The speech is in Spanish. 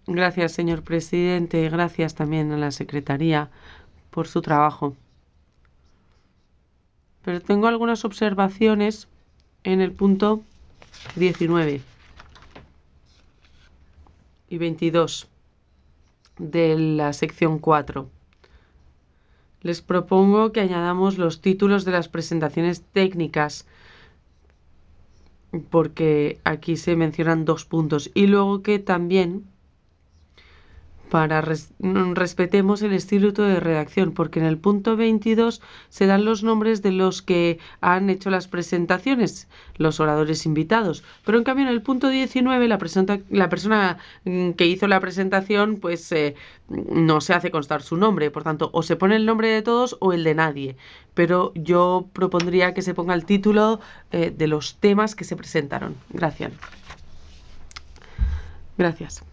Gracias, señor presidente. Gracias también a la Secretaría por su trabajo. Pero tengo algunas observaciones en el punto 19 y 22 de la sección 4. Les propongo que añadamos los títulos de las presentaciones técnicas, porque aquí se mencionan 2 puntos. Y luego que también respetemos el estilo de redacción, porque en el punto 22 se dan los nombres de los que han hecho las presentaciones, los oradores invitados, pero en cambio en el punto 19 la persona que hizo la presentación pues no se hace constar su nombre, por tanto o se pone el nombre de todos o el de nadie, pero yo propondría que se ponga el título de los temas que se presentaron. Gracias. Gracias.